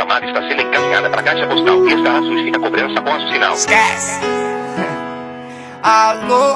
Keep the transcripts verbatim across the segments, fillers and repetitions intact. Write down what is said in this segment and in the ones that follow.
chamada está sendo encaminhada para a caixa postal e estará sujeita a cobrança após o sinal. Esquece! Alô,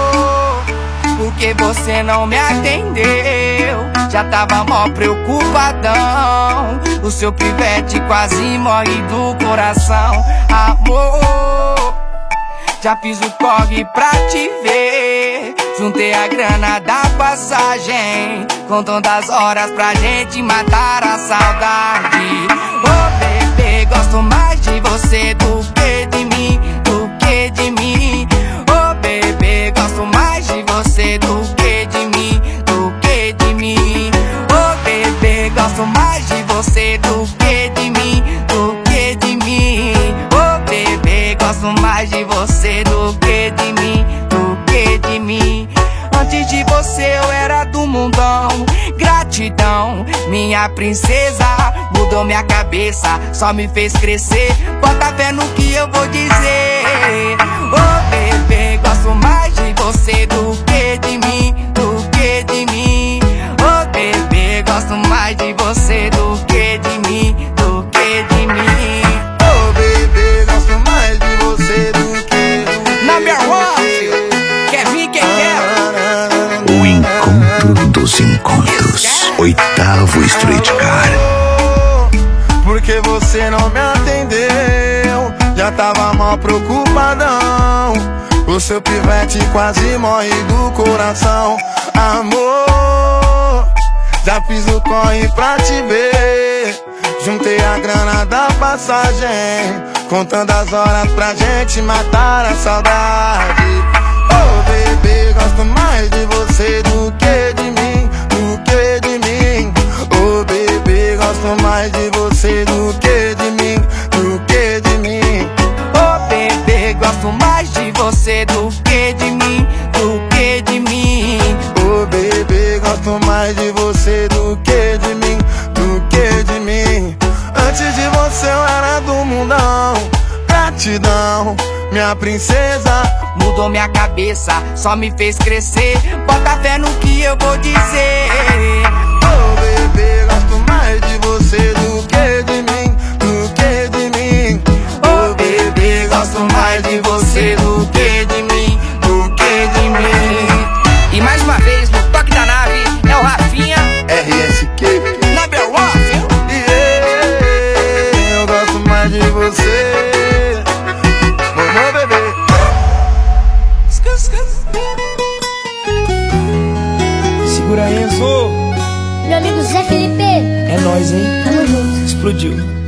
por que você não me atendeu? Já tava mó preocupadão. O seu pivete quase morre do coração. Amor, já fiz o corre pra te ver. Juntei a grana da passagem, contando as horas pra gente matar a saudade. Ô oh, bebê, gosto mais de você do que de mim, do que de mim. Ô oh, bebê, gosto mais de você do que de mim, do que de mim. Ô oh, bebê, gosto mais de você do que de mim, do que de mim. Ô oh, bebê, gosto mais de você do que de mim, do que de mim. Antes de você eu era do mundão. Gratidão, minha princesa, mudou minha cabeça, só me fez crescer. Bota fé no que eu vou dizer. Ô oh, bebê, gosto mais de você do que de mim, do que de mim. Ô oh, bebê, gosto mais de você do que de mim, do que de mim. Ô oh, bebê, gosto mais de você do que de mim. Number one, quer vir quem quer. O encontro dos encontros, oitavo Streetcar. Porque você não me atendeu, já tava mal preocupadão. O seu pivete quase morre do coração. Amor, já fiz o corre pra te ver. Juntei a grana da passagem, contando as horas pra gente matar a saudade. Oh bebê, gosto mais de você do que de mim, do que de mim. Oh bebê, gosto mais de você do que de mim, do que de mim. Oh bebê, gosto mais de você do que de mim, do que de mim. Oh bebê, gosto mais de você do que de mim, do que de mim. Antes de você eu era do mundão. Gratidão, minha princesa, mudou minha cabeça, só me fez crescer. Bota fé no que eu vou dizer. Oh bebê, gosto mais de você do que de mim, do que de mim. Oh bebê, gosto mais de você do que de mim, do que de mim. E mais uma vez, no toque da nave, é o Rafinha R S Q Number one, viu? Yeah, eu gosto mais de você. Mamãe bebê. Segura aí, Enzo. Meu amigo Zé Felipe. É nóis, hein? Tamo junto. Explodiu.